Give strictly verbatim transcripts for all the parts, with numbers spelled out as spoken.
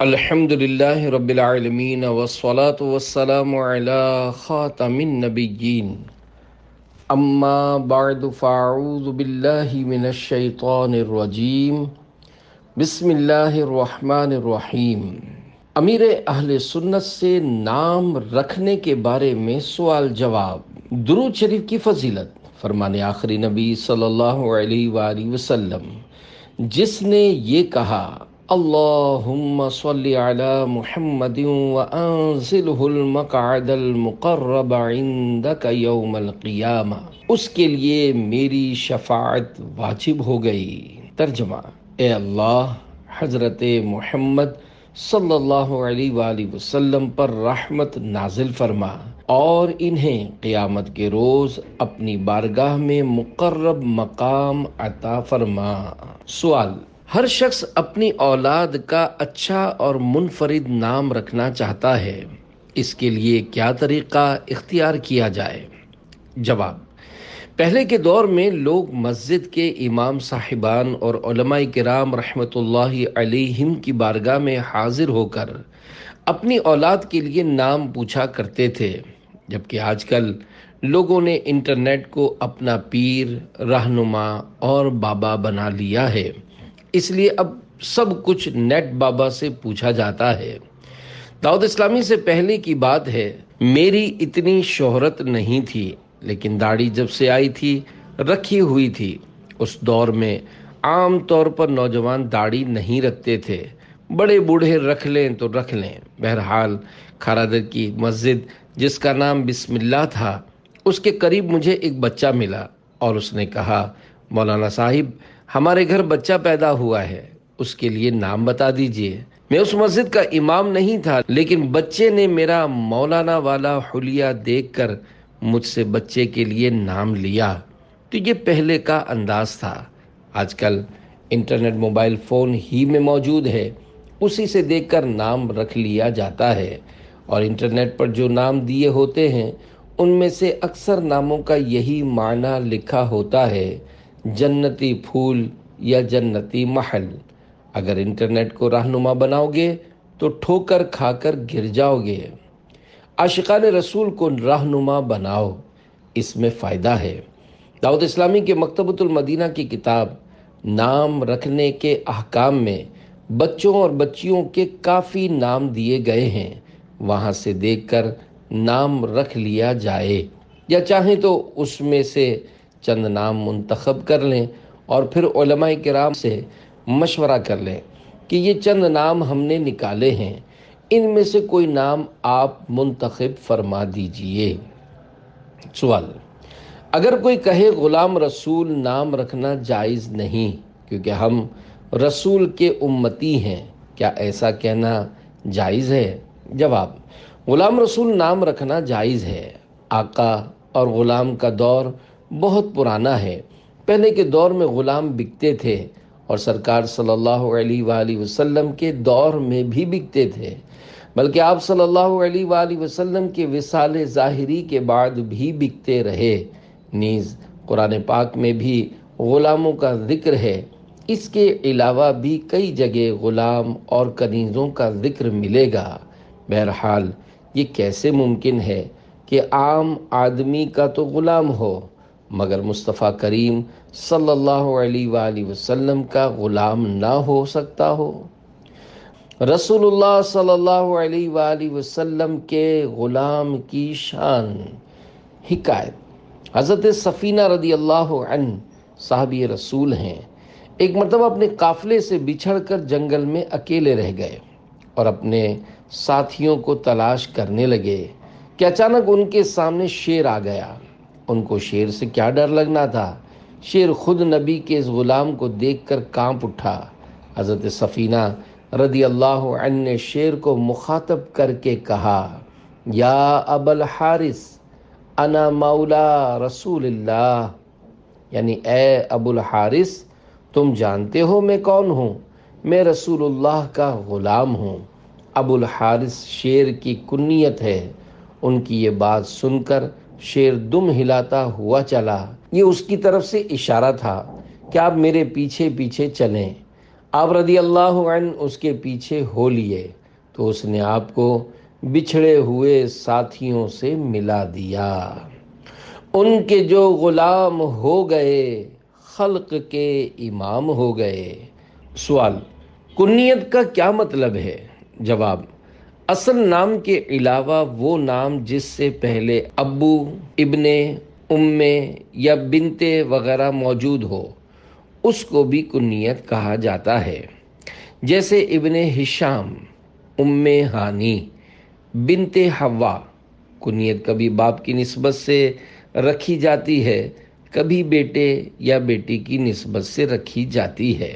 الحمدللہ رب العالمین والصلاة والسلام علی خاتم النبیین اما بعد فاعوذ باللہ من الشیطان الرجیم بسم اللہ الرحمن الرحیم۔ امیر اہل سنت سے نام رکھنے کے بارے میں سوال جواب۔ درود شریف کی فضیلت۔ فرمان آخری نبی صلی اللہ علیہ وآلہ وسلم جس نے یہ کہا اللہم صلی علی محمد وانزلہ المقعد المقرب عندک یوم القیامہ، اس کے لیے میری شفاعت واجب ہو گئی۔ ترجمہ: اے اللہ، حضرت محمد صلی اللہ علیہ وآلہ وسلم پر رحمت نازل فرما اور انہیں قیامت کے روز اپنی بارگاہ میں مقرب مقام عطا فرما۔ سوال: ہر شخص اپنی اولاد کا اچھا اور منفرد نام رکھنا چاہتا ہے، اس کے لیے کیا طریقہ اختیار کیا جائے؟ جواب: پہلے کے دور میں لوگ مسجد کے امام صاحبان اور علماء کرام رحمۃ اللہ علیہم کی بارگاہ میں حاضر ہو کر اپنی اولاد کے لیے نام پوچھا کرتے تھے، جبکہ آج کل لوگوں نے انٹرنیٹ کو اپنا پیر، رہنما اور بابا بنا لیا ہے، اس لیے اب سب کچھ نیٹ بابا سے پوچھا جاتا ہے۔ دعوت اسلامی سے پہلے کی بات ہے، میری اتنی شہرت نہیں تھی، لیکن داڑھی جب سے آئی تھی رکھی ہوئی تھی۔ اس دور میں عام طور پر نوجوان داڑھی نہیں رکھتے تھے، بڑے بوڑھے رکھ لیں تو رکھ لیں۔ بہرحال کھارادر کی مسجد جس کا نام بسم اللہ تھا، اس کے قریب مجھے ایک بچہ ملا اور اس نے کہا مولانا صاحب، ہمارے گھر بچہ پیدا ہوا ہے، اس کے لیے نام بتا دیجئے۔ میں اس مسجد کا امام نہیں تھا، لیکن بچے نے میرا مولانا والا حلیہ دیکھ کر مجھ سے بچے کے لیے نام لیا۔ تو یہ پہلے کا انداز تھا۔ آج کل انٹرنیٹ موبائل فون ہی میں موجود ہے، اسی سے دیکھ کر نام رکھ لیا جاتا ہے، اور انٹرنیٹ پر جو نام دیے ہوتے ہیں ان میں سے اکثر ناموں کا یہی معنی لکھا ہوتا ہے، جنتی پھول یا جنتی محل۔ اگر انٹرنیٹ کو رہنما بناؤ گے تو ٹھوکر کھا کر گر جاؤ گے۔ عاشقان رسول کو رہنما بناؤ، اس میں فائدہ ہے۔ دعوت اسلامی کے مکتبۃ المدینہ کی کتاب نام رکھنے کے احکام میں بچوں اور بچیوں کے کافی نام دیے گئے ہیں، وہاں سے دیکھ کر نام رکھ لیا جائے، یا چاہیں تو اس میں سے چند نام منتخب کر لیں اور پھر علماء کرام سے مشورہ کر لیں کہ یہ چند نام ہم نے نکالے ہیں، ان میں سے کوئی نام آپ منتخب فرما دیجئے۔ سوال: اگر کوئی کہے غلام رسول نام رکھنا جائز نہیں کیونکہ ہم رسول کے امتی ہیں، کیا ایسا کہنا جائز ہے؟ جواب: غلام رسول نام رکھنا جائز ہے۔ آقا اور غلام کا دور بہت پرانا ہے۔ پہلے کے دور میں غلام بکتے تھے اور سرکار صلی اللہ علیہ وآلہ وسلم کے دور میں بھی بکتے تھے، بلکہ آپ صلی اللہ علیہ وآلہ وسلم کے وصال ظاہری کے بعد بھی بکتے رہے۔ نیز قرآن پاک میں بھی غلاموں کا ذکر ہے، اس کے علاوہ بھی کئی جگہ غلام اور کنیزوں کا ذکر ملے گا۔ بہرحال یہ کیسے ممکن ہے کہ عام آدمی کا تو غلام ہو مگر مصطفیٰ کریم صلی اللہ علیہ وآلہ وسلم کا غلام نہ ہو سکتا ہو؟ رسول اللہ صلی اللہ علیہ وآلہ وسلم کے غلام کی شان۔ حکایت: حضرت سفینہ رضی اللہ عنہ صحابی رسول ہیں، ایک مرتبہ اپنے قافلے سے بچھڑ کر جنگل میں اکیلے رہ گئے اور اپنے ساتھیوں کو تلاش کرنے لگے کہ اچانک ان کے سامنے شیر آ گیا۔ ان کو شیر سے کیا ڈر لگنا تھا، شیر خود نبی کے اس غلام کو دیکھ کر کانپ اٹھا۔ حضرت سفینہ رضی اللہ عنہ نے شیر کو مخاطب کر کے کہا، یا ابا الحارث انا مولا رسول اللہ، یعنی اے ابو الحارث، تم جانتے ہو میں کون ہوں؟ میں رسول اللہ کا غلام ہوں۔ ابو الحارث شیر کی کنیت ہے۔ ان کی یہ بات سن کر شیر دم ہلاتا ہوا چلا۔ یہ اس کی طرف سے اشارہ تھا کہ آپ میرے پیچھے پیچھے چلیں۔ آپ رضی اللہ عنہ اس کے پیچھے ہو لیے تو اس نے آپ کو بچھڑے ہوئے ساتھیوں سے ملا دیا۔ ان کے جو غلام ہو گئے خلق کے امام ہو گئے۔ سوال: کنیت کا کیا مطلب ہے؟ جواب: اصل نام کے علاوہ وہ نام جس سے پہلے ابو، ابن، ام یا بنت وغیرہ موجود ہو اس کو بھی کنیت کہا جاتا ہے، جیسے ابن ہشام، ام ہانی، بنت حوا۔ کنیت کبھی باپ کی نسبت سے رکھی جاتی ہے، کبھی بیٹے یا بیٹی کی نسبت سے رکھی جاتی ہے۔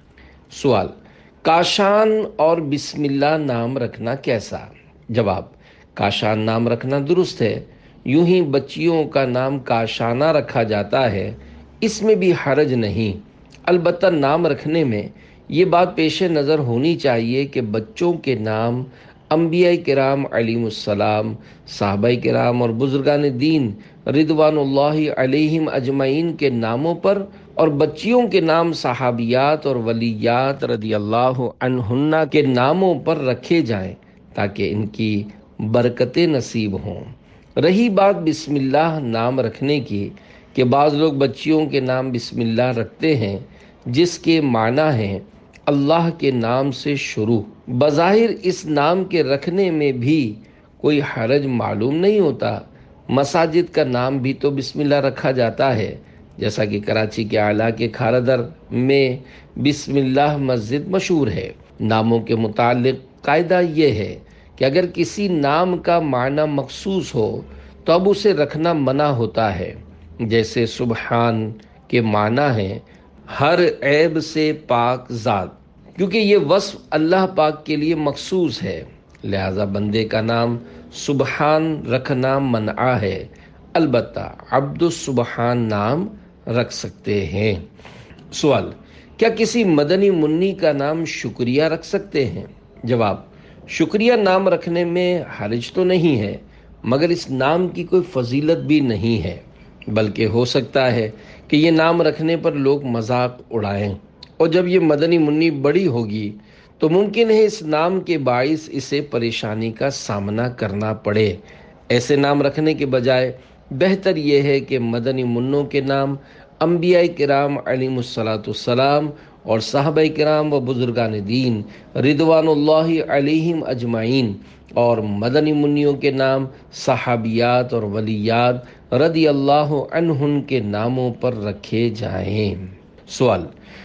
سوال: کاشان اور بسم اللہ نام رکھنا کیسا؟ جواب: کاشان نام رکھنا درست ہے، یوں ہی بچیوں کا نام کاشانہ رکھا جاتا ہے، اس میں بھی حرج نہیں۔ البتہ نام رکھنے میں یہ بات پیش نظر ہونی چاہیے کہ بچوں کے نام انبیاء کرام علیہم السلام، صحابہ کرام اور بزرگان دین رضوان اللہ علیہم اجمعین کے ناموں پر، اور بچیوں کے نام صحابیات اور ولیات رضی اللہ عنہن کے ناموں پر رکھے جائیں تاکہ ان کی برکتیں نصیب ہوں۔ رہی بات بسم اللہ نام رکھنے کی کہ بعض لوگ بچیوں کے نام بسم اللہ رکھتے ہیں جس کے معنی ہے اللہ کے نام سے شروع۔ بظاہر اس نام کے رکھنے میں بھی کوئی حرج معلوم نہیں ہوتا۔ مساجد کا نام بھی تو بسم اللہ رکھا جاتا ہے، جیسا کہ کراچی کے اعلیٰ کے کھارادر میں بسم اللہ مسجد مشہور ہے۔ ناموں کے متعلق قاعدہ یہ ہے کہ اگر کسی نام کا معنی مخصوص ہو تو اب اسے رکھنا منع ہوتا ہے، جیسے سبحان کے معنی ہے ہر عیب سے پاک ذات، کیونکہ یہ وصف اللہ پاک کے لیے مخصوص ہے، لہذا بندے کا نام سبحان رکھنا منع ہے۔ البتہ عبد السبحان نام رکھ سکتے ہیں۔ سوال: کیا کسی مدنی منی کا نام شکریہ رکھ سکتے ہیں؟ جواب: شکریہ نام رکھنے میں حرج تو نہیں ہے، مگر اس نام کی کوئی فضیلت بھی نہیں ہے، بلکہ ہو سکتا ہے کہ یہ نام رکھنے پر لوگ مذاق اڑائیں، اور جب یہ مدنی منی بڑی ہوگی تو ممکن ہے اس نام کے باعث اسے پریشانی کا سامنا کرنا پڑے۔ ایسے نام رکھنے کے بجائے بہتر یہ ہے کہ مدنی منوں کے نام انبیاء کرام علیہم الصلاۃ والسلام اور صحابہ کرام و بزرگان دین رضوان اللہ علیہم اجمعین اور مدنی منیوں کے نام صحابیات اور ولیات رضی اللہ عنہن کے ناموں پر رکھے جائیں۔ سوال: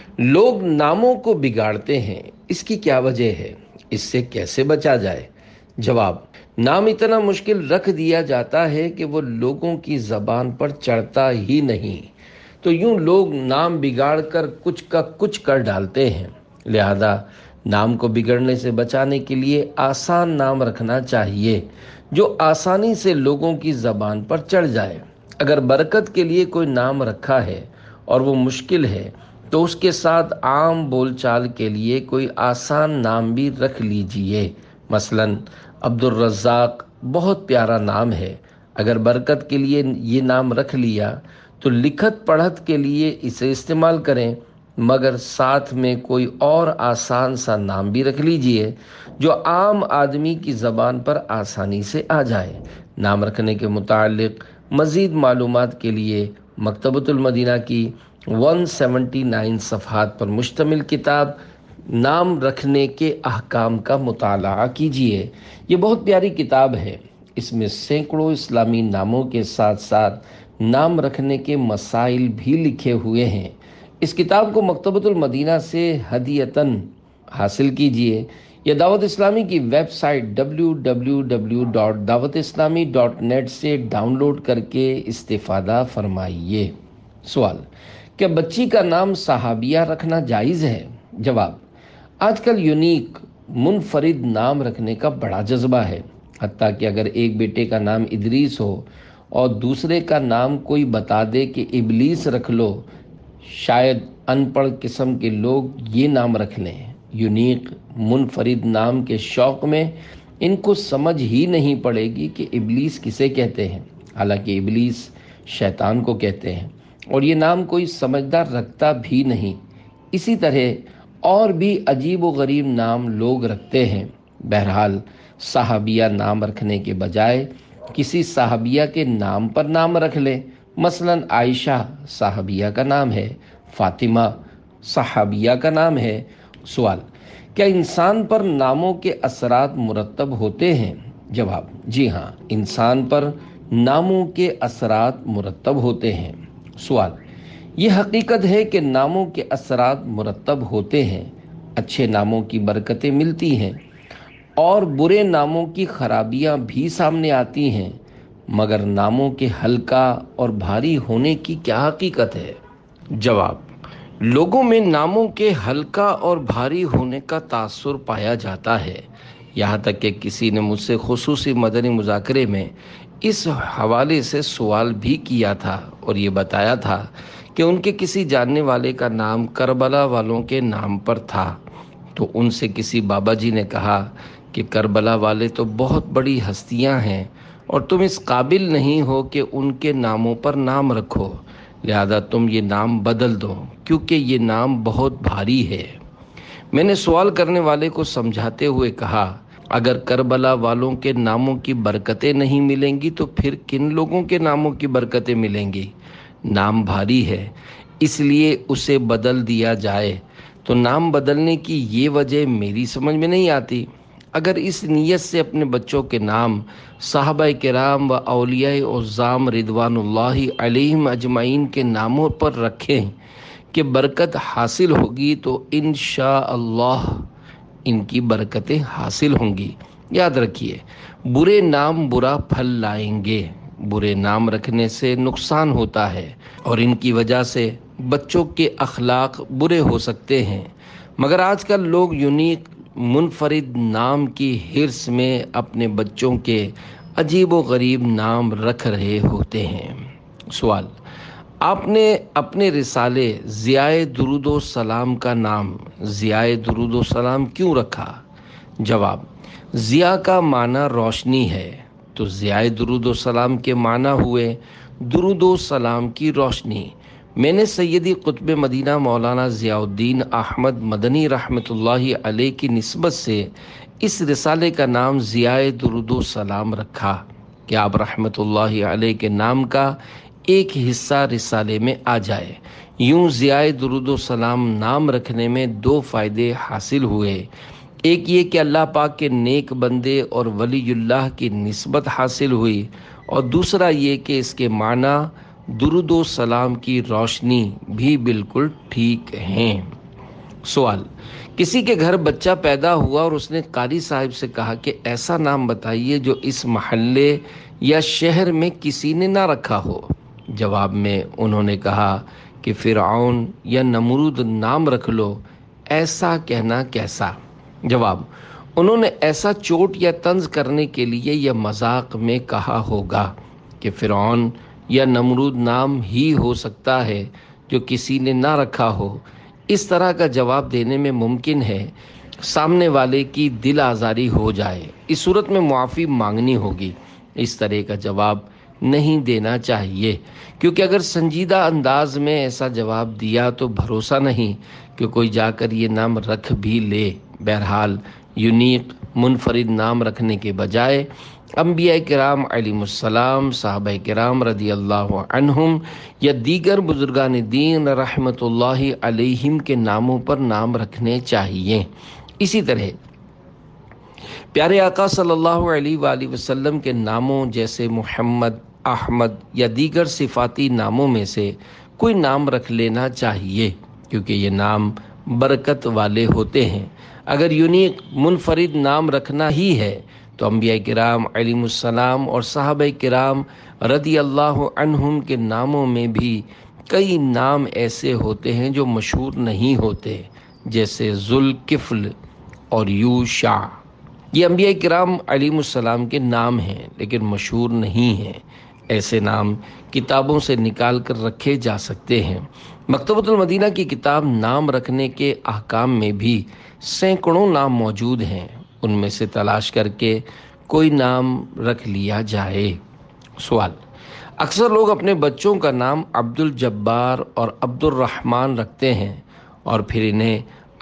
لوگ ناموں کو بگاڑتے ہیں، اس کی کیا وجہ ہے؟ اس سے کیسے بچا جائے؟ جواب: نام اتنا مشکل رکھ دیا جاتا ہے کہ وہ لوگوں کی زبان پر چڑھتا ہی نہیں، تو یوں لوگ نام بگاڑ کر کچھ کا کچھ کر ڈالتے ہیں۔ لہذا نام کو بگڑنے سے بچانے کے لیے آسان نام رکھنا چاہیے جو آسانی سے لوگوں کی زبان پر چڑھ جائے۔ اگر برکت کے لیے کوئی نام رکھا ہے اور وہ مشکل ہے تو اس کے ساتھ عام بول چال کے لیے کوئی آسان نام بھی رکھ لیجئے۔ مثلا عبد الرزاق بہت پیارا نام ہے، اگر برکت کے لیے یہ نام رکھ لیا تو لکھت پڑھت کے لیے اسے استعمال کریں، مگر ساتھ میں کوئی اور آسان سا نام بھی رکھ لیجئے جو عام آدمی کی زبان پر آسانی سے آ جائے۔ نام رکھنے کے متعلق مزید معلومات کے لیے مکتبۃ المدینہ کی ایک سو انہتر صفحات پر مشتمل کتاب نام رکھنے کے احکام کا مطالعہ کیجیے۔ یہ بہت پیاری کتاب ہے، اس میں سینکڑوں اسلامی ناموں کے ساتھ ساتھ نام رکھنے کے مسائل بھی لکھے ہوئے ہیں۔ اس کتاب کو مکتبۃ المدینہ سے ہدیۃً حاصل کیجیے یا دعوت اسلامی کی website W W W dot Dawat Islami dot net سے ڈاؤن لوڈ کر کے استفادہ فرمائیے۔ سوال: کیا بچی کا نام صحابیہ رکھنا جائز ہے؟ جواب: آج کل یونیک منفرد نام رکھنے کا بڑا جذبہ ہے، حتیٰ کہ اگر ایک بیٹے کا نام ادریس ہو اور دوسرے کا نام کوئی بتا دے کہ ابلیس رکھ لو، شاید ان پڑھ قسم کے لوگ یہ نام رکھ لیں۔ یونیک منفرد نام کے شوق میں ان کو سمجھ ہی نہیں پڑے گی کہ ابلیس کسے کہتے ہیں، حالانکہ ابلیس شیطان کو کہتے ہیں، اور یہ نام کوئی سمجھدار رکھتا بھی نہیں۔ اسی طرح اور بھی عجیب و غریب نام لوگ رکھتے ہیں۔ بہرحال صحابیہ نام رکھنے کے بجائے کسی صحابیہ کے نام پر نام رکھ لیں۔ مثلا عائشہ صحابیہ کا نام ہے، فاطمہ صحابیہ کا نام ہے۔ سوال: کیا انسان پر ناموں کے اثرات مرتب ہوتے ہیں؟ جواب: جی ہاں، انسان پر ناموں کے اثرات مرتب ہوتے ہیں۔ سوال: یہ حقیقت ہے کہ ناموں کے اثرات مرتب ہوتے ہیں، اچھے ناموں کی برکتیں ملتی ہیں اور برے ناموں کی خرابیاں بھی سامنے آتی ہیں، مگر ناموں کے ہلکا اور بھاری ہونے کی کیا حقیقت ہے؟ جواب: لوگوں میں ناموں کے ہلکا اور بھاری ہونے کا تاثر پایا جاتا ہے، یہاں تک کہ کسی نے مجھ سے خصوصی مدنی مذاکرے میں اس حوالے سے سوال بھی کیا تھا اور یہ بتایا تھا کہ ان کے کسی جاننے والے کا نام کربلا والوں کے نام پر تھا، تو ان سے کسی بابا جی نے کہا کہ کربلا والے تو بہت بڑی ہستیاں ہیں اور تم اس قابل نہیں ہو کہ ان کے ناموں پر نام رکھو، لہذا تم یہ نام بدل دو کیونکہ یہ نام بہت بھاری ہے۔ میں نے سوال کرنے والے کو سمجھاتے ہوئے کہا، اگر کربلا والوں کے ناموں کی برکتیں نہیں ملیں گی تو پھر کن لوگوں کے ناموں کی برکتیں ملیں گی؟ نام بھاری ہے اس لیے اسے بدل دیا جائے، تو نام بدلنے کی یہ وجہ میری سمجھ میں نہیں آتی۔ اگر اس نیت سے اپنے بچوں کے نام صحابہ کرام و اولیاء اعظام رضوان اللہ علیہم اجمعین کے ناموں پر رکھیں کہ برکت حاصل ہوگی تو انشاءاللہ ان کی برکتیں حاصل ہوں گی۔ یاد رکھیے، برے نام برا پھل لائیں گے۔ برے نام رکھنے سے نقصان ہوتا ہے اور ان کی وجہ سے بچوں کے اخلاق برے ہو سکتے ہیں، مگر آج کل لوگ یونیک منفرد نام کی حرص میں اپنے بچوں کے عجیب و غریب نام رکھ رہے ہوتے ہیں۔ سوال: آپ نے اپنے رسالے ضیاء درود و سلام کا نام ضیاء درود و سلام کیوں رکھا؟ جواب: ضیاء کا معنی روشنی ہے، تو ضیاء درود و سلام کے معنی ہوئے درود و سلام کی روشنی۔ میں نے سیدی قطب مدینہ مولانا ضیاء الدین احمد مدنی رحمۃ اللہ علیہ کی نسبت سے اس رسالے کا نام ضیاء درود و سلام رکھا کہ آپ رحمۃ اللہ علیہ کے نام کا ایک حصہ رسالے میں آ جائے۔ یوں ضیاء درود و سلام نام رکھنے میں دو فائدے حاصل ہوئے، ایک یہ کہ اللہ پاک کے نیک بندے اور ولی اللہ کی نسبت حاصل ہوئی، اور دوسرا یہ کہ اس کے معنی درود و سلام کی روشنی بھی بالکل ٹھیک ہیں۔ سوال: کسی کے گھر بچہ پیدا ہوا اور اس نے قاری صاحب سے کہا کہ ایسا نام بتائیے جو اس محلے یا شہر میں کسی نے نہ رکھا ہو۔ جواب میں انہوں نے کہا کہ فرعون یا نمرود نام رکھ لو۔ ایسا کہنا کیسا؟ جواب: انہوں نے ایسا چوٹ یا طنز کرنے کے لیے یا مذاق میں کہا ہوگا کہ فرعون یا نمرود نام ہی ہو سکتا ہے جو کسی نے نہ رکھا ہو۔ اس طرح کا جواب دینے میں ممکن ہے سامنے والے کی دل آزاری ہو جائے، اس صورت میں معافی مانگنی ہوگی۔ اس طرح کا جواب نہیں دینا چاہیے، کیونکہ اگر سنجیدہ انداز میں ایسا جواب دیا تو بھروسہ نہیں کہ کوئی جا کر یہ نام رکھ بھی لے۔ بہرحال یونیک منفرد نام رکھنے کے بجائے انبیاء کرام علیہم السلام، صحابہ کرام رضی اللہ عنہم یا دیگر بزرگان دین رحمت اللہ علیہم کے ناموں پر نام رکھنے چاہیے۔ اسی طرح پیارے آقا صلی اللہ علیہ وآلہ وسلم کے ناموں جیسے محمد، احمد یا دیگر صفاتی ناموں میں سے کوئی نام رکھ لینا چاہیے، کیونکہ یہ نام برکت والے ہوتے ہیں۔ اگر یونیک منفرد نام رکھنا ہی ہے تو انبیاء کرام علیہم السلام اور صحابہ کرام رضی اللہ عنہم کے ناموں میں بھی کئی نام ایسے ہوتے ہیں جو مشہور نہیں ہوتے، جیسے ذوالکفل اور یوشع۔ یہ انبیاء کرام علیہم السلام کے نام ہیں لیکن مشہور نہیں ہیں۔ ایسے نام کتابوں سے نکال کر رکھے جا سکتے ہیں۔ مکتبۃ المدینہ کی کتاب نام رکھنے کے احکام میں بھی سینکڑوں نام موجود ہیں، ان میں سے تلاش کر کے کوئی نام رکھ لیا جائے۔ سوال: اکثر لوگ اپنے بچوں کا نام عبد الجبار اور عبد الرحمن رکھتے ہیں اور پھر انہیں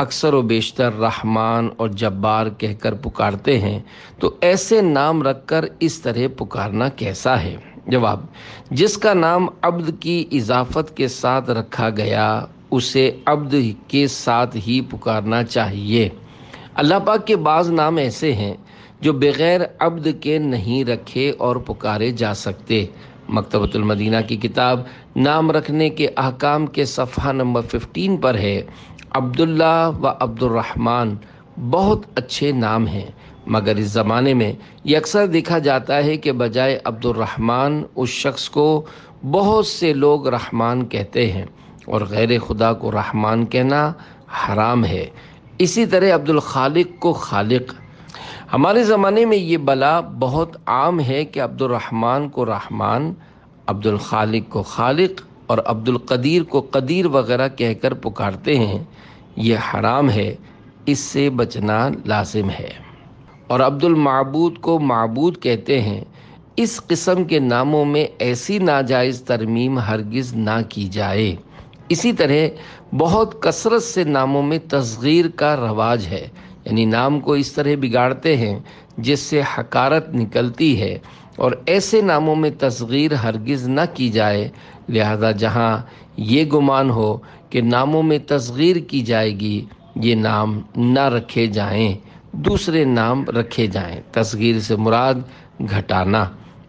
اکثر و بیشتر رحمان اور جبار کہہ کر پکارتے ہیں، تو ایسے نام رکھ کر اس طرح پکارنا کیسا ہے؟ جواب: جس کا نام عبد کی اضافت کے ساتھ رکھا گیا اسے عبد کے ساتھ ہی پکارنا چاہیے۔ اللہ پاک کے بعض نام ایسے ہیں جو بغیر عبد کے نہیں رکھے اور پکارے جا سکتے۔ مکتبۃ المدینہ کی کتاب نام رکھنے کے احکام کے صفحہ نمبر پندرہ پر ہے: عبداللہ و عبد الرحمن بہت اچھے نام ہیں، مگر اس زمانے میں یہ اکثر دیکھا جاتا ہے کہ بجائے عبد الرحمن اس شخص کو بہت سے لوگ رحمان کہتے ہیں، اور غیر خدا کو رحمان کہنا حرام ہے۔ اسی طرح عبد الخالق کو خالق۔ ہمارے زمانے میں یہ بلا بہت عام ہے کہ عبد الرحمن کو رحمان، عبد الخالق کو خالق اور عبد القدیر کو قدیر وغیرہ کہہ کر پکارتے ہیں۔ یہ حرام ہے، اس سے بچنا لازم ہے۔ اور عبد المعبود کو معبود کہتے ہیں۔ اس قسم کے ناموں میں ایسی ناجائز ترمیم ہرگز نہ کی جائے۔ اسی طرح بہت کثرت سے ناموں میں تصغیر کا رواج ہے، یعنی نام کو اس طرح بگاڑتے ہیں جس سے حقارت نکلتی ہے، اور ایسے ناموں میں تصغیر ہرگز نہ کی جائے۔ لہذا جہاں یہ گمان ہو کہ ناموں میں تصغیر کی جائے گی، یہ نام نہ رکھے جائیں، دوسرے نام رکھے جائیں۔ تصغیر سے مراد گھٹانا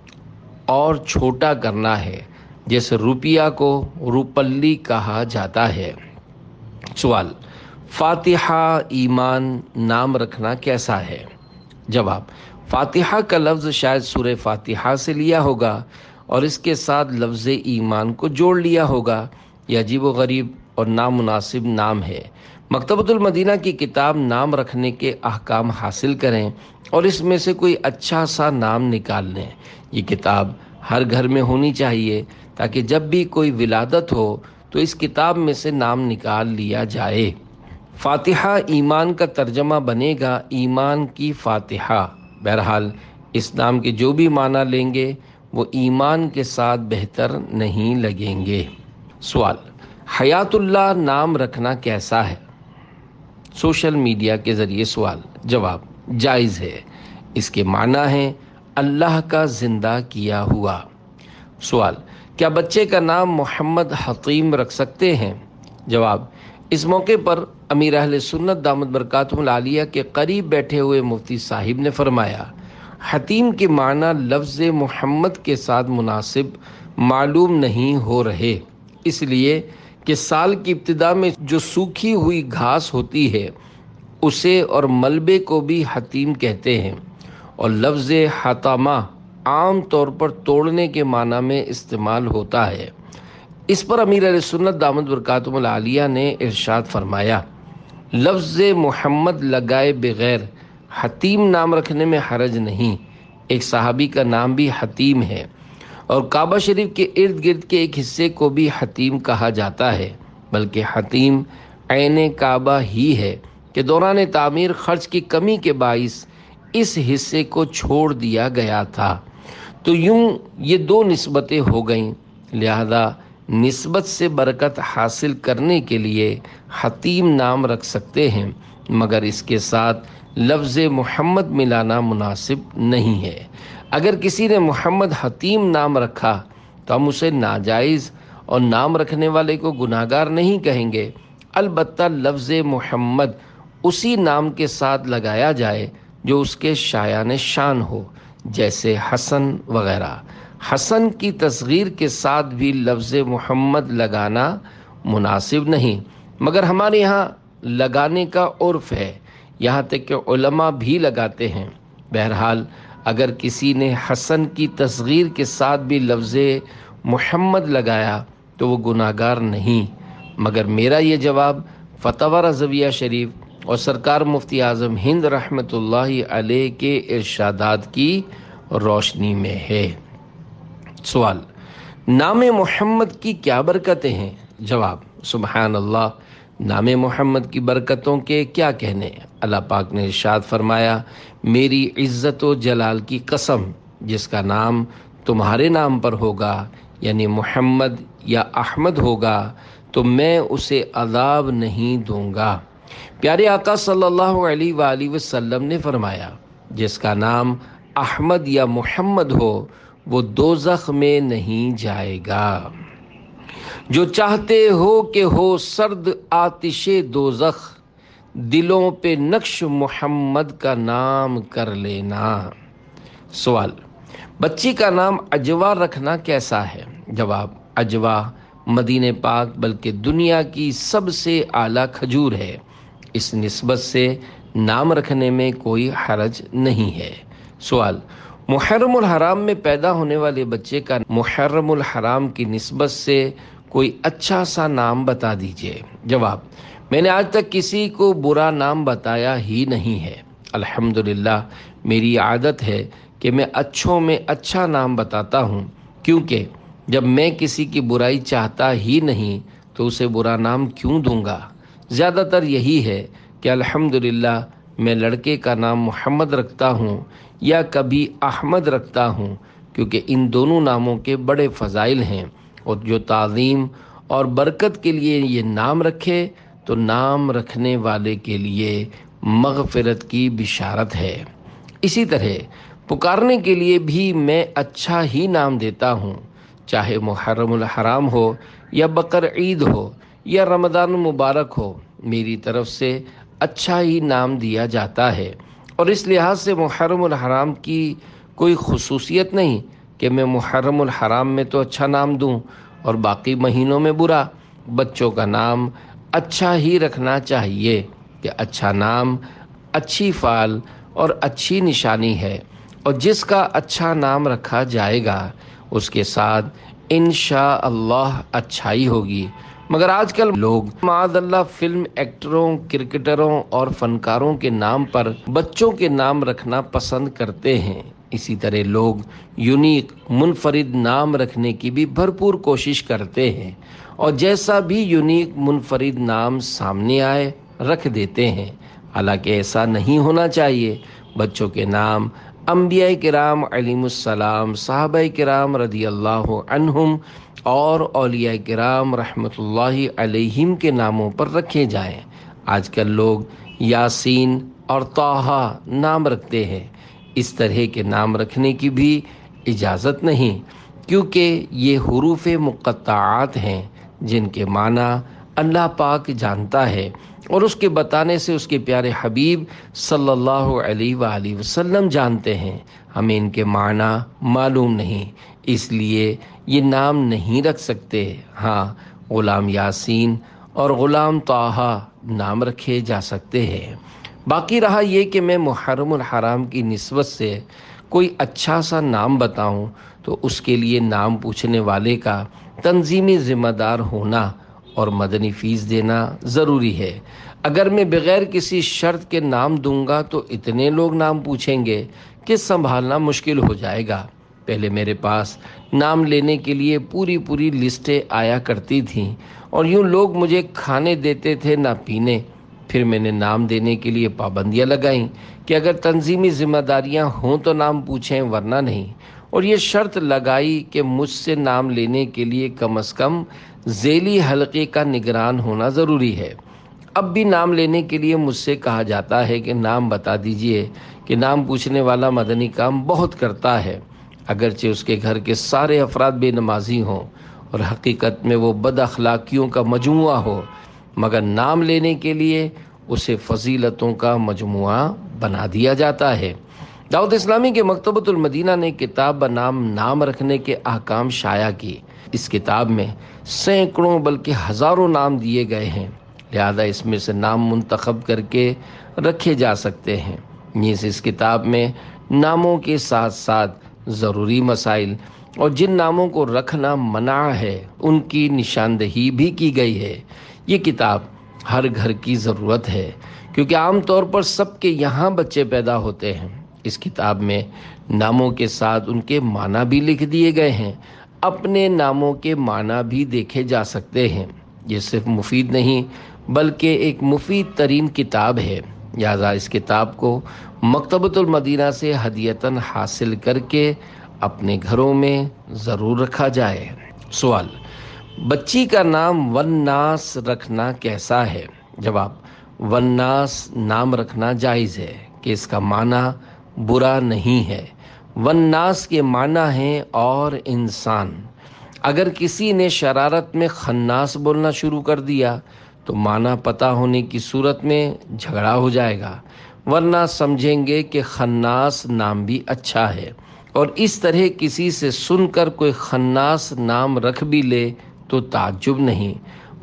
اور چھوٹا کرنا ہے، جیسے روپیہ کو روپلی کہا جاتا ہے۔ سوال: فاتحہ ایمان نام رکھنا کیسا ہے؟ جواب: فاتحہ کا لفظ شاید سورہ فاتحہ سے لیا ہوگا اور اس کے ساتھ لفظ ایمان کو جوڑ لیا ہوگا۔ یہ عجیب و غریب اور نامناسب نام ہے۔ مکتبۃ المدینہ کی کتاب نام رکھنے کے احکام حاصل کریں اور اس میں سے کوئی اچھا سا نام نکال لیں۔ یہ کتاب ہر گھر میں ہونی چاہیے تاکہ جب بھی کوئی ولادت ہو تو اس کتاب میں سے نام نکال لیا جائے۔ فاتحہ ایمان کا ترجمہ بنے گا ایمان کی فاتحہ۔ بہرحال اس نام کے جو بھی معنی لیں گے وہ ایمان کے ساتھ بہتر نہیں لگیں گے۔ سوال: حیات اللہ نام رکھنا کیسا ہے؟ سوشل میڈیا کے ذریعے سوال۔ جواب: جائز ہے۔ اس کے معنی ہیں اللہ کا زندہ کیا ہوا۔ سوال: کیا بچے کا نام محمد حتیم رکھ سکتے ہیں؟ جواب: اس موقع پر امیر اہل سنت دامت برکاتہ العالیہ کے قریب بیٹھے ہوئے مفتی صاحب نے فرمایا، حتیم کے معنی لفظ محمد کے ساتھ مناسب معلوم نہیں ہو رہے، اس لیے کہ سال کی ابتدا میں جو سوکھی ہوئی گھاس ہوتی ہے اسے اور ملبے کو بھی حتیم کہتے ہیں، اور لفظ حتامہ عام طور پر توڑنے کے معنی میں استعمال ہوتا ہے۔ اس پر امیر اہل سنت دامت برکاتہ العالیہ نے ارشاد فرمایا، لفظ محمد لگائے بغیر حتیم نام رکھنے میں حرج نہیں۔ ایک صحابی کا نام بھی حتیم ہے، اور کعبہ شریف کے ارد گرد کے ایک حصے کو بھی حتیم کہا جاتا ہے، بلکہ حتیم عین کعبہ ہی ہے کہ دوران تعمیر خرچ کی کمی کے باعث اس حصے کو چھوڑ دیا گیا تھا۔ تو یوں یہ دو نسبتیں ہو گئیں، لہذا نسبت سے برکت حاصل کرنے کے لیے حتیم نام رکھ سکتے ہیں، مگر اس کے ساتھ لفظ محمد ملانا مناسب نہیں ہے۔ اگر کسی نے محمد حتیم نام رکھا تو ہم اسے ناجائز اور نام رکھنے والے کو گناہگار نہیں کہیں گے، البتہ لفظ محمد اسی نام کے ساتھ لگایا جائے جو اس کے شایان شان ہو، جیسے حسن وغیرہ۔ حسن کی تصغیر کے ساتھ بھی لفظ محمد لگانا مناسب نہیں، مگر ہمارے یہاں لگانے کا عرف ہے، یہاں تک کہ علماء بھی لگاتے ہیں۔ بہرحال اگر کسی نے حسن کی تصغیر کے ساتھ بھی لفظ محمد لگایا تو وہ گناہگار نہیں، مگر میرا یہ جواب فتاوی رضویہ شریف اور سرکار مفتی اعظم ہند رحمۃ اللہ علیہ کے ارشادات کی روشنی میں ہے۔ سوال: نام محمد کی کیا برکتیں ہیں؟ جواب: سبحان اللہ، نام محمد کی برکتوں کے کیا کہنے۔ اللہ پاک نے ارشاد فرمایا، میری عزت و جلال کی قسم، جس کا نام تمہارے نام پر ہوگا، یعنی محمد یا احمد ہوگا، تو میں اسے عذاب نہیں دوں گا۔ پیارے آقا صلی اللہ علیہ وآلہ وسلم نے فرمایا، جس کا نام احمد یا محمد ہو وہ دوزخ میں نہیں جائے گا۔ جو چاہتے ہو کہ ہو سرد آتش دوزخ، دلوں پہ نقش محمد کا نام کر لینا۔ سوال: بچی کا نام اجوا رکھنا کیسا ہے؟ جواب: اجوا مدینہ پاک بلکہ دنیا کی سب سے اعلیٰ کھجور ہے، اس نسبت سے نام رکھنے میں کوئی حرج نہیں ہے۔ سوال: محرم الحرام میں پیدا ہونے والے بچے کا محرم الحرام کی نسبت سے کوئی اچھا سا نام بتا دیجئے۔ جواب: میں نے آج تک کسی کو برا نام بتایا ہی نہیں ہے۔ الحمدللہ میری عادت ہے کہ میں اچھوں میں اچھا نام بتاتا ہوں، کیونکہ جب میں کسی کی برائی چاہتا ہی نہیں تو اسے برا نام کیوں دوں گا؟ زیادہ تر یہی ہے کہ الحمدللہ میں لڑکے کا نام محمد رکھتا ہوں یا کبھی احمد رکھتا ہوں، کیونکہ ان دونوں ناموں کے بڑے فضائل ہیں، اور جو تعظیم اور برکت کے لیے یہ نام رکھے تو نام رکھنے والے کے لیے مغفرت کی بشارت ہے۔ اسی طرح پکارنے کے لیے بھی میں اچھا ہی نام دیتا ہوں، چاہے محرم الحرام ہو یا بقر عید ہو یا رمضان مبارک ہو، میری طرف سے اچھا ہی نام دیا جاتا ہے۔ اور اس لحاظ سے محرم الحرام کی کوئی خصوصیت نہیں کہ میں محرم الحرام میں تو اچھا نام دوں اور باقی مہینوں میں برا۔ بچوں کا نام اچھا ہی رکھنا چاہیے کہ اچھا نام اچھی فعل اور اچھی نشانی ہے، اور جس کا اچھا نام رکھا جائے گا اس کے ساتھ انشاءاللہ اچھائی ہوگی۔ مگر آج کل لوگ معاذ اللہ فلم ایکٹروں، کرکٹروں اور فنکاروں کے نام پر بچوں کے نام رکھنا پسند کرتے ہیں۔ اسی طرح لوگ یونیک منفرد نام رکھنے کی بھی بھرپور کوشش کرتے ہیں، اور جیسا بھی یونیک منفرد نام سامنے آئے رکھ دیتے ہیں، حالانکہ ایسا نہیں ہونا چاہیے۔ بچوں کے نام انبیاء کرام علیہم السلام، صحابہ کرام رضی اللہ عنہم اور اولیاء کرام رحمۃ اللہ علیہم کے ناموں پر رکھے جائیں۔ آج کل لوگ یاسین اور طٰہٰ نام رکھتے ہیں، اس طرح کے نام رکھنے کی بھی اجازت نہیں، کیونکہ یہ حروف مقطعات ہیں جن کے معنی اللہ پاک جانتا ہے، اور اس کے بتانے سے اس کے پیارے حبیب صلی اللہ علیہ وآلہ وسلم جانتے ہیں، ہمیں ان کے معنی معلوم نہیں، اس لیے یہ نام نہیں رکھ سکتے۔ ہاں، غلام یاسین اور غلام طٰہٰ نام رکھے جا سکتے ہیں۔ باقی رہا یہ کہ میں محرم الحرام کی نسبت سے کوئی اچھا سا نام بتاؤں تو اس کے لیے نام پوچھنے والے کا تنظیمی ذمہ دار ہونا اور مدنی فیس دینا ضروری ہے۔ اگر میں بغیر کسی شرط کے نام دوں گا تو اتنے لوگ نام پوچھیں گے کہ سنبھالنا مشکل ہو جائے گا۔ پہلے میرے پاس نام لینے کے لیے پوری پوری لسٹیں آیا کرتی تھیں، اور یوں لوگ مجھے کھانے دیتے تھے نہ پینے۔ پھر میں نے نام دینے کے لیے پابندیاں لگائیں کہ اگر تنظیمی ذمہ داریاں ہوں تو نام پوچھیں ورنہ نہیں، اور یہ شرط لگائی کہ مجھ سے نام لینے کے لیے کم از کم ذیلی حلقے کا نگران ہونا ضروری ہے۔ اب بھی نام لینے کے لیے مجھ سے کہا جاتا ہے کہ نام بتا دیجئے، کہ نام پوچھنے والا مدنی کام بہت کرتا ہے، اگرچہ اس کے گھر کے سارے افراد بے نمازی ہوں اور حقیقت میں وہ بد اخلاقیوں کا مجموعہ ہو، مگر نام لینے کے لیے اسے فضیلتوں کا مجموعہ بنا دیا جاتا ہے۔ دعوت اسلامی کے مکتبۃ المدینہ نے کتاب بنام نام رکھنے کے احکام شائع کی۔ اس کتاب میں سینکڑوں بلکہ ہزاروں نام دیے گئے ہیں، لہذا اس میں سے نام منتخب کر کے رکھے جا سکتے ہیں۔ نیز اس کتاب میں ناموں کے ساتھ ساتھ ضروری مسائل اور جن ناموں کو رکھنا منع ہے ان کی نشاندہی بھی کی گئی ہے۔ یہ کتاب ہر گھر کی ضرورت ہے، کیونکہ عام طور پر سب کے یہاں بچے پیدا ہوتے ہیں۔ اس کتاب میں ناموں کے ساتھ ان کے معنی بھی لکھ دیے گئے ہیں، اپنے ناموں کے معنی بھی دیکھے جا سکتے ہیں۔ یہ صرف مفید نہیں بلکہ ایک مفید ترین کتاب ہے، لہذا اس کتاب کو مکتبۃ المدینہ سے ہدیتاً حاصل کر کے اپنے گھروں میں ضرور رکھا جائے۔ سوال: بچی کا نام والناس رکھنا کیسا ہے؟ جواب: والناس نام رکھنا جائز ہے کہ اس کا معنی برا نہیں ہے۔ والناس کے معنی ہیں اور انسان۔ اگر کسی نے شرارت میں خناس بولنا شروع کر دیا تو معنی پتہ ہونے کی صورت میں جھگڑا ہو جائے گا، ورنہ سمجھیں گے کہ خناس نام بھی اچھا ہے، اور اس طرح کسی سے سن کر کوئی خناس نام رکھ بھی لے تو تعجب نہیں۔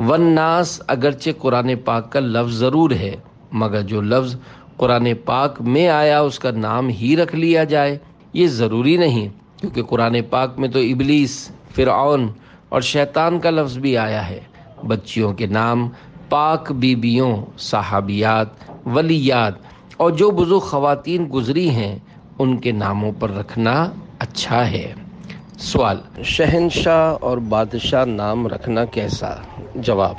والناس اگرچہ قرآن پاک کا لفظ ضرور ہے، مگر جو لفظ قرآن پاک میں آیا اس کا نام ہی رکھ لیا جائے یہ ضروری نہیں، کیونکہ قرآن پاک میں تو ابلیس، فرعون اور شیطان کا لفظ بھی آیا ہے۔ بچیوں کے نام پاک بیبیوں، صحابیات، ولیات اور جو بزرگ خواتین گزری ہیں ان کے ناموں پر رکھنا اچھا ہے۔ سوال: شہنشاہ اور بادشاہ نام رکھنا کیسا؟ جواب: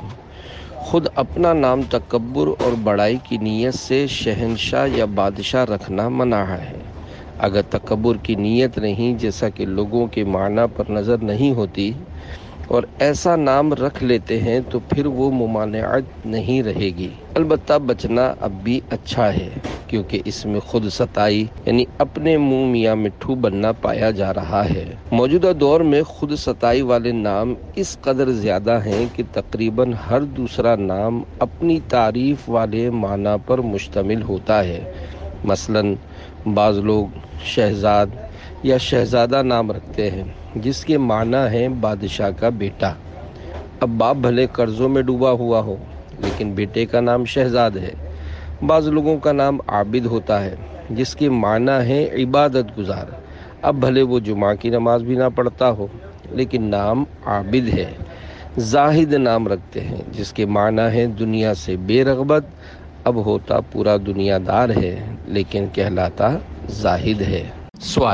خود اپنا نام تکبر اور بڑائی کی نیت سے شہنشاہ یا بادشاہ رکھنا منع ہے۔ اگر تکبر کی نیت نہیں، جیسا کہ لوگوں کے معنی پر نظر نہیں ہوتی، اور ایسا نام رکھ لیتے ہیں تو پھر وہ ممانعت نہیں رہے گی۔ البتہ بچنا اب بھی اچھا ہے، کیونکہ اس میں خود ستائی یعنی اپنے منہ میاں مٹھو بننا پایا جا رہا ہے۔ موجودہ دور میں خود ستائی والے نام اس قدر زیادہ ہیں کہ تقریباً ہر دوسرا نام اپنی تعریف والے معنی پر مشتمل ہوتا ہے۔ مثلاً بعض لوگ شہزاد یا شہزادہ نام رکھتے ہیں جس کے معنی ہے بادشاہ کا بیٹا۔ اب باپ بھلے قرضوں میں ڈوبا ہوا ہو لیکن بیٹے کا نام شہزاد ہے۔ بعض لوگوں کا نام عابد ہوتا ہے جس کے معنی ہے عبادت گزار۔ اب بھلے وہ جمعہ کی نماز بھی نہ پڑھتا ہو لیکن نام عابد ہے۔ زاہد نام رکھتے ہیں جس کے معنی ہے دنیا سے بے رغبت۔ اب ہوتا پورا دنیا دار ہے لیکن کہلاتا زاہد ہے۔ سوال: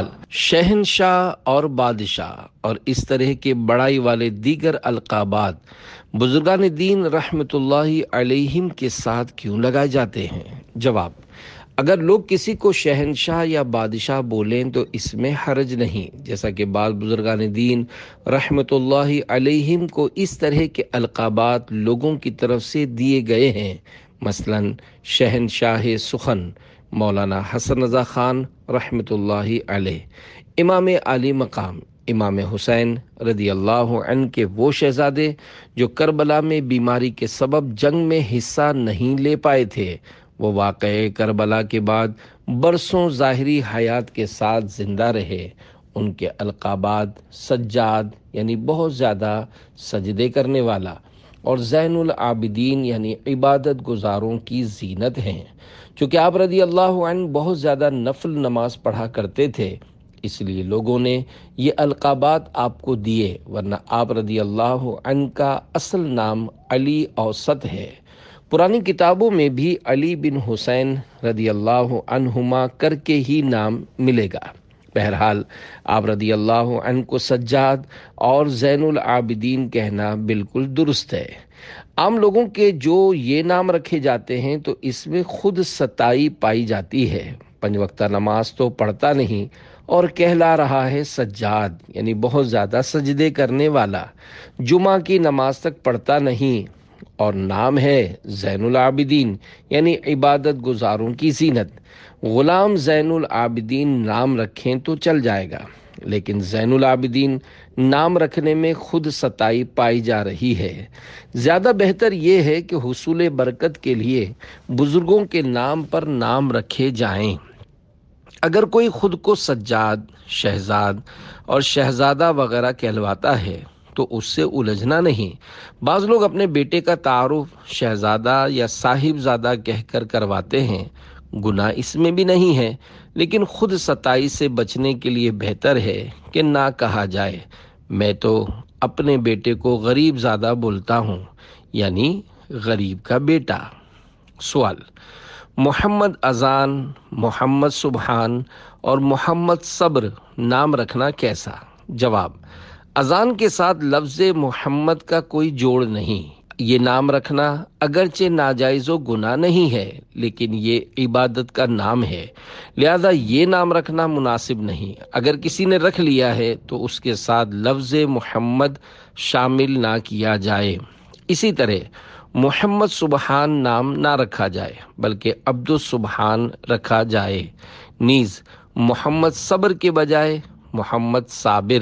شہنشاہ اور بادشاہ اور اس طرح کے بڑائی والے دیگر القابات بزرگان دین رحمت اللہ علیہم کے ساتھ کیوں لگائے جاتے ہیں؟ جواب: اگر لوگ کسی کو شہنشاہ یا بادشاہ بولیں تو اس میں حرج نہیں، جیسا کہ بعض بزرگان دین رحمت اللہ علیہم کو اس طرح کے القابات لوگوں کی طرف سے دیے گئے ہیں۔ مثلاً شہنشاہ سخن مولانا حسن رضا خان رحمت اللہ علیہ، امام عالی مقام امام حسین رضی اللہ عنہ کے وہ شہزادے جو کربلا میں بیماری کے سبب جنگ میں حصہ نہیں لے پائے تھے، وہ واقعہ کربلا کے بعد برسوں ظاہری حیات کے ساتھ زندہ رہے۔ ان کے القابات سجاد یعنی بہت زیادہ سجدے کرنے والا اور زین العابدین یعنی عبادت گزاروں کی زینت ہیں۔ چونکہ آپ رضی اللہ عنہ بہت زیادہ نفل نماز پڑھا کرتے تھے، اس لیے لوگوں نے یہ القابات آپ کو دیے، ورنہ آپ رضی اللہ عنہ کا اصل نام علی اوسط ہے۔ پرانی کتابوں میں بھی علی بن حسین رضی اللہ عنہما کر کے ہی نام ملے گا۔ بہرحال آپ رضی اللہ عنہ کو سجاد اور زین العابدین کہنا بالکل درست ہے۔ عام لوگوں کے جو یہ نام رکھے جاتے ہیں تو اس میں خود ستائی پائی جاتی ہے۔ پنج وقتہ نماز تو پڑھتا نہیں اور کہلا رہا ہے سجاد یعنی بہت زیادہ سجدے کرنے والا، جمعہ کی نماز تک پڑھتا نہیں اور نام ہے زین العابدین یعنی عبادت گزاروں کی زینت۔ غلام زین العابدین نام رکھیں تو چل جائے گا، لیکن زین العابدین نام رکھنے میں خود ستائی پائی جا رہی ہے۔ زیادہ بہتر یہ ہے کہ حصول برکت کے لیے بزرگوں کے نام پر نام رکھے جائیں۔ اگر کوئی خود کو سجاد، شہزاد اور شہزادہ وغیرہ کہلواتا ہے تو اس سے الجھنا نہیں۔ بعض لوگ اپنے بیٹے کا تعارف شہزادہ یا صاحب زادہ کہہ کر کرواتے ہیں، گناہ اس میں بھی نہیں ہے، لیکن خود ستائی سے بچنے کے لیے بہتر ہے کہ نہ کہا جائے۔ میں تو اپنے بیٹے کو غریب زادہ بولتا ہوں، یعنی غریب کا بیٹا۔ سوال: محمد اذان، محمد سبحان اور محمد صبر نام رکھنا کیسا؟ جواب: اذان کے ساتھ لفظ محمد کا کوئی جوڑ نہیں۔ یہ نام رکھنا اگرچہ ناجائز و گناہ نہیں ہے، لیکن یہ عبادت کا نام ہے، لہذا یہ نام رکھنا مناسب نہیں۔ اگر کسی نے رکھ لیا ہے تو اس کے ساتھ لفظ محمد شامل نہ کیا جائے۔ اسی طرح محمد سبحان نام نہ رکھا جائے بلکہ عبد السبحان رکھا جائے۔ نیز محمد صبر کے بجائے محمد صابر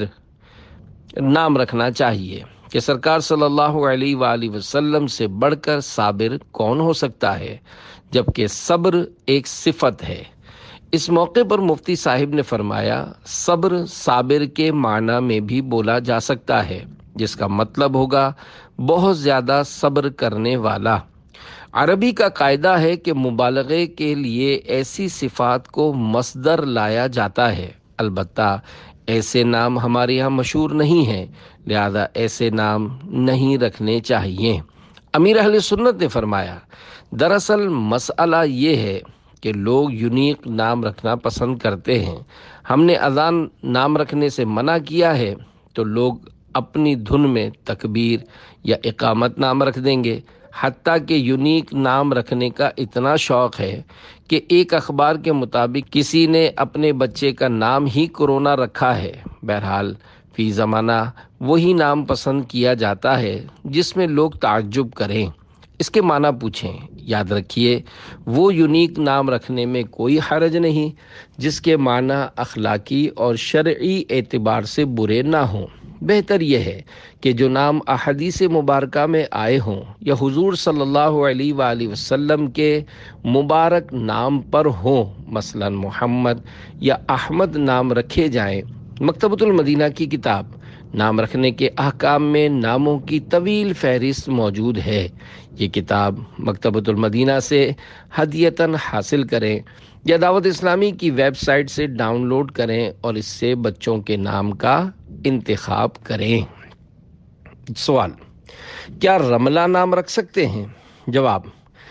نام رکھنا چاہیے کہ سرکار صلی اللہ علیہ وآلہ وسلم سے بڑھ کر صابر کون ہو سکتا ہے، جبکہ صبر ایک صفت ہے۔ اس موقع پر مفتی صاحب نے فرمایا، صبر صابر کے معنی میں بھی بولا جا سکتا ہے، جس کا مطلب ہوگا بہت زیادہ صبر کرنے والا۔ عربی کا قاعدہ ہے کہ مبالغے کے لیے ایسی صفات کو مصدر لایا جاتا ہے، البتہ ایسے نام ہمارے یہاں مشہور نہیں ہیں، لہذا ایسے نام نہیں رکھنے چاہیے۔ امیر اہل سنت نے فرمایا، دراصل مسئلہ یہ ہے کہ لوگ یونیک نام رکھنا پسند کرتے ہیں۔ ہم نے اذان نام رکھنے سے منع کیا ہے تو لوگ اپنی دھن میں تکبیر یا اقامت نام رکھ دیں گے، حتیٰ کہ یونیک نام رکھنے کا اتنا شوق ہے کہ ایک اخبار کے مطابق کسی نے اپنے بچے کا نام ہی کرونا رکھا ہے۔ بہرحال فی زمانہ وہی نام پسند کیا جاتا ہے جس میں لوگ تعجب کریں، اس کے معنی پوچھیں۔ یاد رکھیے، وہ یونیک نام رکھنے میں کوئی حرج نہیں جس کے معنی اخلاقی اور شرعی اعتبار سے برے نہ ہوں۔ بہتر یہ ہے کہ جو نام احادیث مبارکہ میں آئے ہوں یا حضور صلی اللہ علیہ وآلہ وسلم کے مبارک نام پر ہوں، مثلا محمد یا احمد نام رکھے جائیں۔ مکتبۃ المدینہ کی کتاب نام رکھنے کے احکام میں ناموں کی طویل فہرست موجود ہے۔ یہ کتاب مکتبۃ المدینہ سے ہدیتاً حاصل کریں یا دعوت اسلامی کی ویب سائٹ سے ڈاؤن لوڈ کریں اور اس سے بچوں کے نام کا انتخاب کریں۔ سوال، کیا رملہ نام رکھ سکتے ہیں؟ جواب،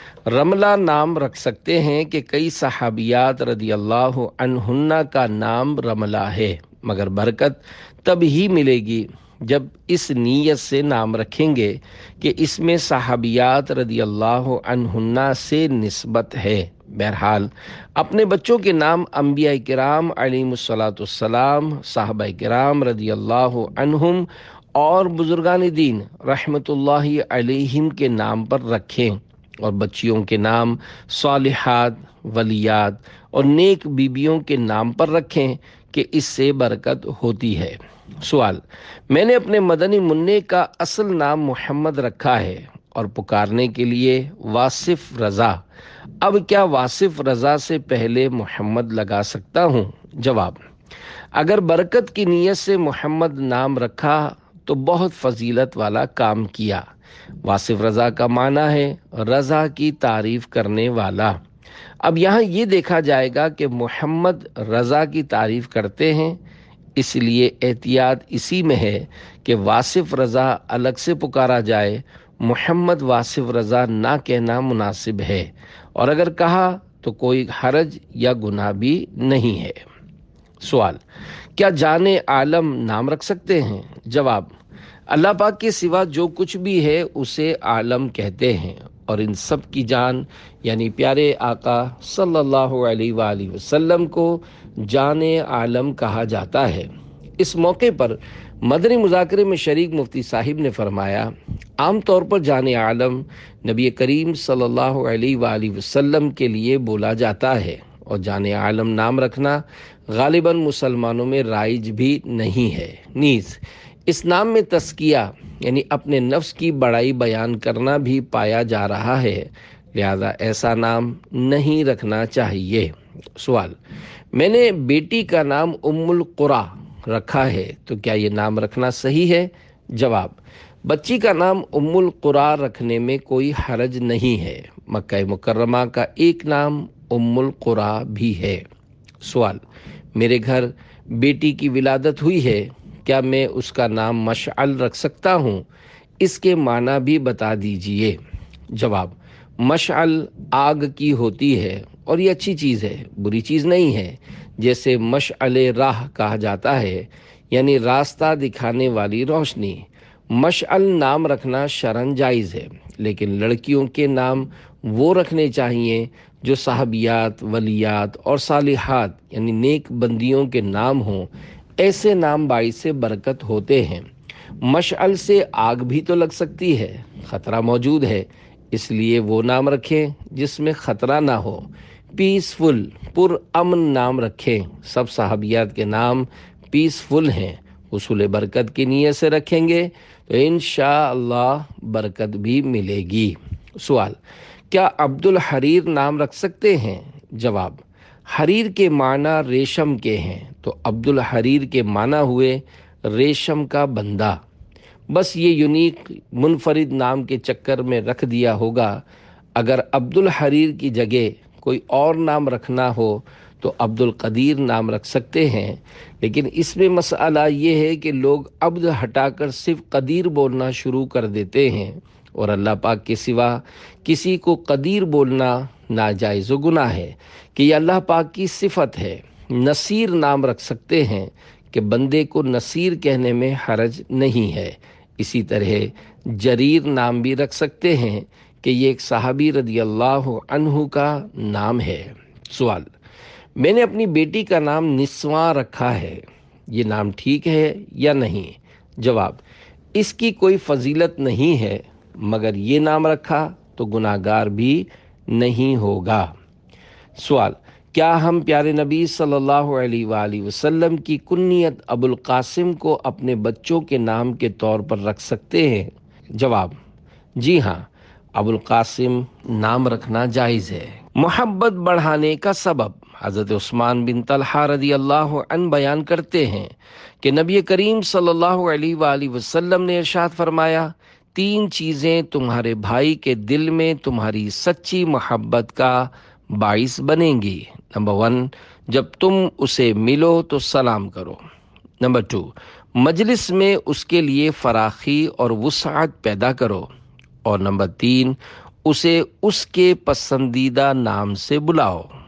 رملہ نام رکھ سکتے ہیں کہ کئی صحابیات رضی اللہ عنہن کا نام رملہ ہے، مگر برکت تب ہی ملے گی جب اس نیت سے نام رکھیں گے کہ اس میں صحابیات رضی اللہ عنہن سے نسبت ہے۔ بہرحال اپنے بچوں کے نام انبیاء کرام علیہم الصلاۃ والسلام، صحابہ کرام رضی اللہ عنہم اور بزرگان دین رحمت اللہ علیہم کے نام پر رکھیں، اور بچیوں کے نام صالحات، ولیات اور نیک بیبیوں کے نام پر رکھیں کہ اس سے برکت ہوتی ہے۔ سوال، میں نے اپنے مدنی منع کا اصل نام محمد رکھا ہے اور پکارنے کے لیے واصف رضا، اب کیا واصف رضا سے پہلے محمد لگا سکتا ہوں؟ جواب، اگر برکت کی نیت سے محمد نام رکھا تو بہت فضیلت والا کام کیا۔ واصف رضا کا معنی ہے رضا کی تعریف کرنے والا۔ اب یہاں یہ دیکھا جائے گا کہ محمد رضا کی تعریف کرتے ہیں، اس لیے احتیاط اسی میں ہے کہ واصف رضا الگ سے پکارا جائے، محمد واصف رضا نہ کہنا مناسب ہے، اور اگر کہا تو کوئی حرج یا گناہ بھی نہیں ہے۔ سوال، کیا جان عالم نام رکھ سکتے ہیں؟ جواب، اللہ پاک کے سوا جو کچھ بھی ہے اسے عالم کہتے ہیں، اور ان سب کی جان یعنی پیارے آقا صلی اللہ علیہ وآلہ وسلم کو جان عالم کہا جاتا ہے۔ اس موقع پر مدنی مذاکرے میں شریک مفتی صاحب نے فرمایا، عام طور پر جان عالم نبی کریم صلی اللہ علیہ وآلہ وسلم کے لیے بولا جاتا ہے، اور جان عالم نام رکھنا غالباً مسلمانوں میں رائج بھی نہیں ہے۔ نیز اس نام میں تزکیہ یعنی اپنے نفس کی بڑائی بیان کرنا بھی پایا جا رہا ہے، لہذا ایسا نام نہیں رکھنا چاہیے۔ سوال، میں نے بیٹی کا نام ام القری رکھا ہے تو کیا یہ نام رکھنا صحیح ہے؟ جواب، بچی کا نام ام القری رکھنے میں کوئی حرج نہیں ہے، مکہ مکرمہ کا ایک نام ام القری بھی ہے۔ سوال، میرے گھر بیٹی کی ولادت ہوئی ہے، کیا میں اس کا نام مشعل رکھ سکتا ہوں؟ اس کے معنی بھی بتا دیجئے۔ جواب، مشعل آگ کی ہوتی ہے اور یہ اچھی چیز ہے، بری چیز نہیں ہے، جیسے مشعل راہ کہا جاتا ہے، یعنی راستہ دکھانے والی روشنی۔ مشعل نام رکھنا شرعاً جائز ہے، لیکن لڑکیوں کے نام وہ رکھنے چاہیے جو صحابیات، ولیات اور صالحات یعنی نیک بندیوں کے نام ہوں، ایسے نام باعث سے برکت ہوتے ہیں۔ مشعل سے آگ بھی تو لگ سکتی ہے، خطرہ موجود ہے، اس لیے وہ نام رکھیں جس میں خطرہ نہ ہو، پیسفل، پر امن نام رکھیں۔ سب صحابیات کے نام پیسفل ہیں، حصول برکت کی نیت سے رکھیں گے تو انشاءاللہ برکت بھی ملے گی۔ سوال: کیا عبد الحریر نام رکھ سکتے ہیں؟ جواب: حریر کے معنی ریشم کے ہیں، تو عبد الحریر کے معنی ہوئے ریشم کا بندہ۔ بس یہ یونیک منفرد نام کے چکر میں رکھ دیا ہوگا۔ اگر عبد الحریر کی جگہ کوئی اور نام رکھنا ہو تو عبد القدیر نام رکھ سکتے ہیں، لیکن اس میں مسئلہ یہ ہے کہ لوگ عبد ہٹا کر صرف قدیر بولنا شروع کر دیتے ہیں، اور اللہ پاک کے سوا کسی کو قدیر بولنا ناجائز و گناہ ہے کہ یہ اللہ پاک کی صفت ہے۔ نصیر نام رکھ سکتے ہیں کہ بندے کو نصیر کہنے میں حرج نہیں ہے۔ اسی طرح جریر نام بھی رکھ سکتے ہیں کہ یہ ایک صحابی رضی اللہ عنہ کا نام ہے۔ سوال: میں نے اپنی بیٹی کا نام نسواں رکھا ہے، یہ نام ٹھیک ہے یا نہیں؟ جواب: اس کی کوئی فضیلت نہیں ہے، مگر یہ نام رکھا تو گناہ گار بھی نہیں ہوگا۔ سوال: کیا ہم پیارے نبی صلی اللہ علیہ وآلہ وسلم کی کنیت ابو القاسم کو اپنے بچوں کے نام کے طور پر رکھ سکتے ہیں؟ جواب: جی ہاں، ابو القاسم نام رکھنا جائز ہے۔ محبت بڑھانے کا سبب: حضرت عثمان بن طلحہ رضی اللہ عنہ بیان کرتے ہیں کہ نبی کریم صلی اللہ علیہ وآلہ وسلم نے ارشاد فرمایا، تین چیزیں تمہارے بھائی کے دل میں تمہاری سچی محبت کا باعث بنیں گی۔ نمبر ون، جب تم اسے ملو تو سلام کرو۔ نمبر ٹو، مجلس میں اس کے لیے فراخی اور وسعت پیدا کرو۔ اور نمبر تین، اسے اس کے پسندیدہ نام سے بلاؤ۔